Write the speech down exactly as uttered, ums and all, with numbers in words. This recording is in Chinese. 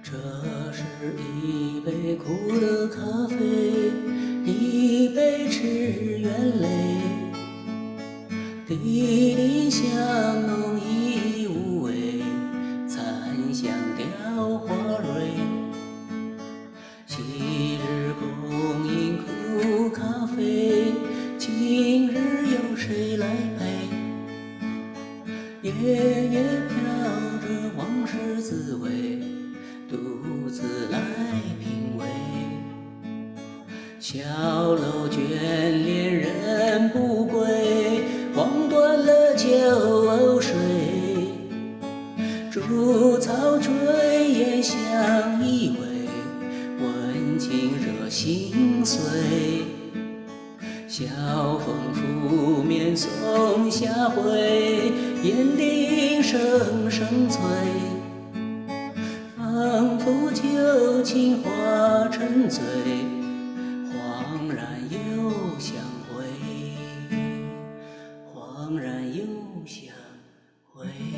这是一杯苦的咖啡，一杯痴缘泪，滴滴香浓已无味，残香凋花蕊。昔日共饮苦咖啡，今日有谁来陪？夜夜飘着往事滋味，独自来品味。小楼眷恋人不归，望断了酒水。竹草炊烟相依偎，温情惹心碎。晓风拂面松下晖，烟铃声声催，仿佛旧情化成醉，恍然又相会，恍然又相会。